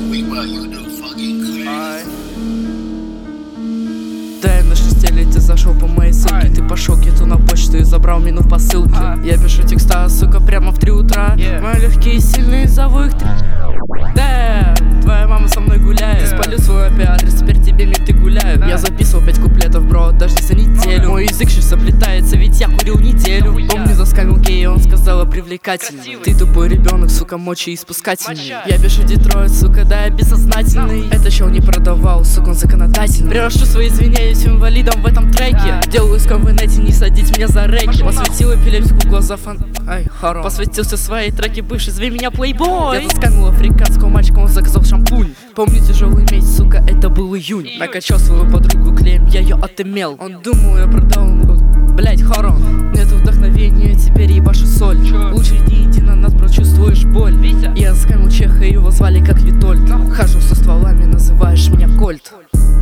Да, я на 6-летие зашел по моей ссылке. Ты пошел киту на почту и забрал мину в посылке. Я пишу текста, сука, прямо в 3 утра. Мои легкие сильные, зову их 3. Да, твоя мама со мной гуляет. Я спалю свой IP-адрес, теперь тебе менты гуляют. Я записывал 5 куплетов, бро, даже за неделю. Мой язык сейчас заплетается, ведь я курил неделю. Помню, заскамил гея, он сказала привлекательный. Ты тупой ребенок, сука, мочеиспускательный. Я пишу Детройт, сука, да, я бессознательный. Это чел не продавал, сука, он законодательный. Приношу свои извинения всем инвалидам в этом треке. Делаю иском в инете, не садить меня за рэки. Посветил эпилепсику в глаза хором. Посвятился своей треке бывший, зови меня плейбой. Я заскамил африканского мальчика, он заказал шампунь. Помню тяжелый месяц, сука, это был июнь. Накачал свою подругу клеем, я ее отымел. Он думал, я продал ему, блять, хорон. Нету вдохновения, теперь ебашу соль. Лучше не иди на нас, бро, чувствуешь боль. Я заскамил чеха, его звали как Витольд. Хожу со стволами, называешь меня Кольт.